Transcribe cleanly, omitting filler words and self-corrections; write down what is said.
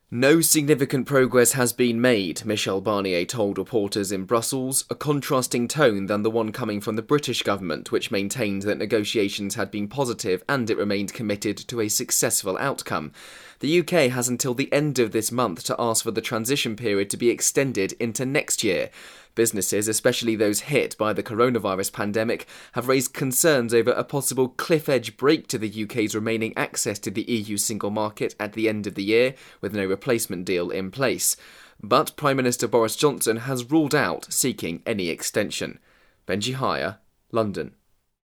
No significant progress has been made, Michel Barnier told reporters in Brussels, a contrasting tone than the one coming from the British government, which maintained that negotiations had been positive and it remained committed to a successful outcome. The UK has until the end of this month to ask for the transition period to be extended into next year. Businesses, especially those hit by the coronavirus pandemic, have raised concerns over a possible cliff-edge break to the UK's remaining access to the EU single market at the end of the year, with no replacement deal in place. But Prime Minister Boris Johnson has ruled out seeking any extension. Benji Hire, London.